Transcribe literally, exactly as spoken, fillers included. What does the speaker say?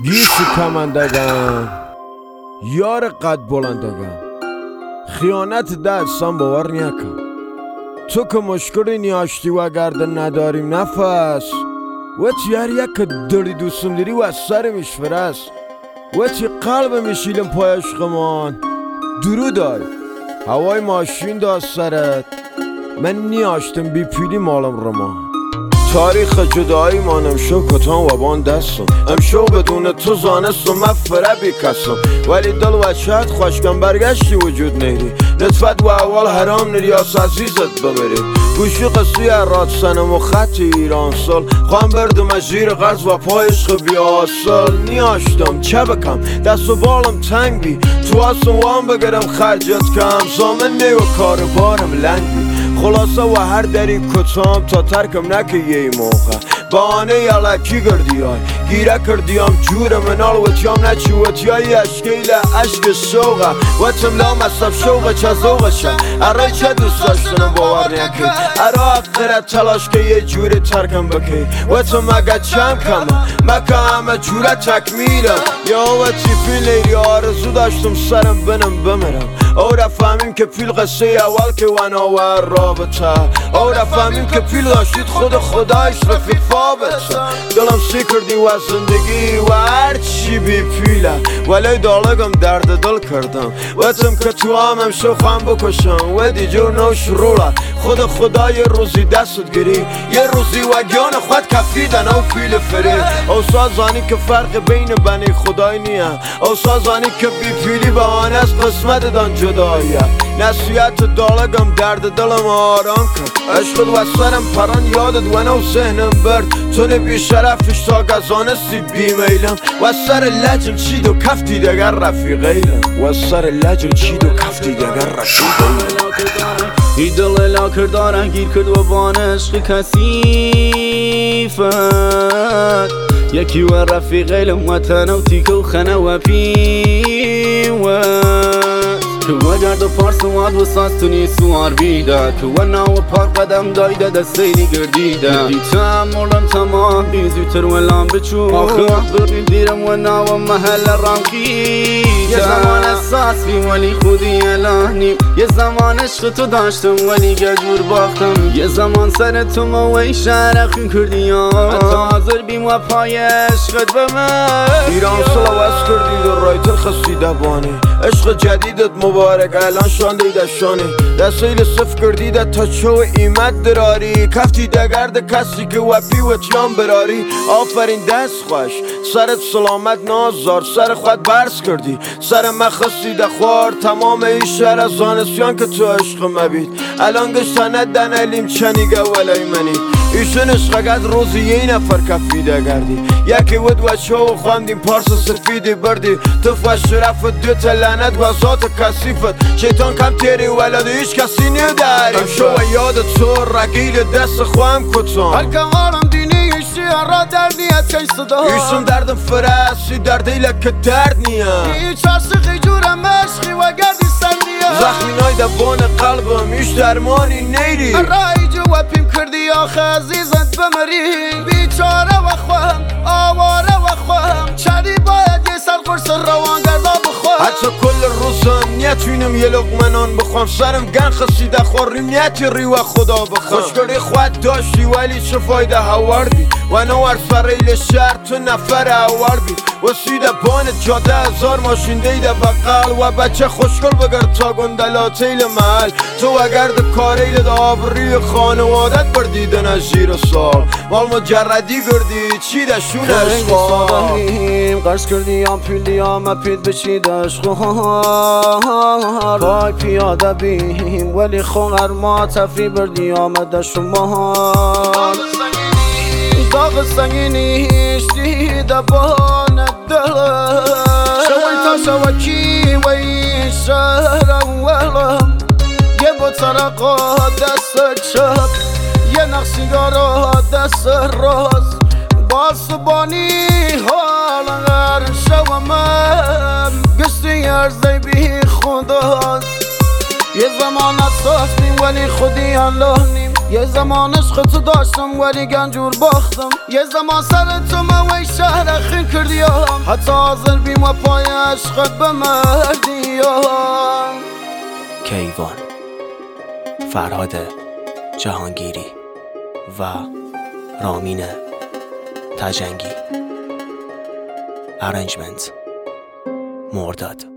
گیسی کمندگم یار قد بلندگم خیانت دستم باور نیکم تو که مشکلی نیاشتی و گرده نداریم نفس و چی هر یک که داری دوستم داری و سر میشفرست و چی قلب میشیلم پای عشقمان درو دای هوای ماشین داست سرت من نیاشتم بی پیلی مالم رمان تاریخ جدایی مانم شو کتان و بان دستم امشو بدون تو زانستم مفره بی کسم ولی دل و شاید خوشگم برگشتی وجود نیری نطفت و اول حرام نریاس عزیزت بمیری گوشی قصی راد سنم و خط ایران سال خوام بردم از زیر غرز و پای عشق بیاسل نیاشتم چه بکم دست و بالم تنگ بی تو هستم وام بگرم خرجت کم زامن نی و کار بارم لنگ بی خلاصه و هر دری کتام تا ترکم نکه یه موقع بانه یلکی گردی های گیره کردیم جور منال و تیام نچی و تیایی اشکیل عشق شوقه و تملا مصف شوقه چه زوقه شه اره چه دوست داشتنم باور نیکی اره اقره تلاش که یه جوری ترکم بکی و تو مگه چم کمه مکه همه جوره تکمیلم یا و چی پیل نیری آرزو داشتم سرم بنم بمیرم او را فهمیم که پیل قصه اول که وناور رابطه او را فهمیم که پیل داشتید خود خدایش رفیق فابطه دلم سی کردی و زندگی و هر چی بی پیله ولی دالگم درد دل کردم وطم که تو همم شو خواهم بکشم و دی جور نو شروله خود خدا یه روزی دستت گیری یه روزی و گیان خود کفیدن او پیل فری او سازانی که فرق بین بنی خدای نیه او سازانی که بی پیلی بهانه از قسمت دان جداییه نصیحت دالگم درد دلم آرام کرد عشقت و سرم پران یادت و نو ذهنم برد تو نبی شرفش تا گزانستی بی میلم و سر لجم چید و کفتی دگر رفیقیلم و سر لجم چید و کفتی دگر رفیقیلم ای دل لاکر دارن گیر کرد و بان عشق کسیفت یکی و رفیقیلم و تنو تیکه و خنه و پیوت که و گرد و پارس واد و ساز تو نی سوار بیده که و ناو پار قدم دایده دستیلی گردیده دی تمولم تمام بیزی تر و لام بچو آخه بردی دیرم و ناو محل رام کیده یه زمان احساس بی ولی خودی الانیم یه زمان عشق تو داشتم ولی گجور باختم یه زمان سر تو موی شرخی کردی حتی حاضر بیم و پای عشقت بمن ایران سلوست کردی و رای تل خسیده بانی عشق جدیدت مبارک الان شانده دشانی دستیل صف کردیده تا چو ایمت دراری کفتی دگرد کسی که وپی و تیان براری آفرین دست خوش سرت سلامت نازار سر خود برس کردی سر مخصی دخوار تمام این شهر از زانسیان که تو عشق مبید الان گشتنه دنالیم چنیگه ولی منی ایشون عشقگد روزی یه نفر کفیده گردی یکی ود و چو خواندیم پارس سفیدی بردی تو فش شرفت دو تلنت و ذات کسیفت شیطان کم تیری ولد هیچ کسی نداری شو و یاد تو رگیل دست خواهم کتان هر که غارم دینی ایشی را در نیت چی صدا ایشون دردم فرستی در دیلک که درد نیه هیچ عرصقی جورم عشقی و گردی سندیه زخمی نای دبان قلبم ایش درمانی نیری رای جو پیم کردی آخه عزیزت بمری بیچاره و خواهم آواره و خواهم چری باید یه سر قرص روان گردا بخواهم حتی کل روزم نیتوینم یه لقمه نان بخوام سرم گن خسیده خوریم نیتی ری و خدا بخوام خوشگری خود داشتی ولی چه فایده هوردی و نوار فریل شهر تو نفر هوردی و سیده بانت جاده هزار ماشین دیده بقل و بچه خوشگل بگر تا گندلاتیل محل تو اگر ده کاریل ده آبری خانوادت بردیدن از جیر سال مال مجردی گردی چی ده شون عشقا قرص کردی هم پیلی هم اپید بچید عشقا پای پیاده بیم ولی خونر ما تفری بردی آمده شما داغ سنگینیش دیده بانت دلم شوی تا شوکی و این شهر اولم یه بطرقا دست چپ یه نقصیگارا دست راست باسبانی حال غر شومم گشتی ارزی بی خداست یه زمان اساس بیم ولی خودی الله نیم یه زمان عشق تو داشتم ولی گنجور باختم یه زمان سر تو موی شهر اخیر کردیم حتی حاضر بیم و پای عشقت بمردی. کیوان، فرهاد جهانگیری و رامین تجنگی. ارنجمنت مرداد.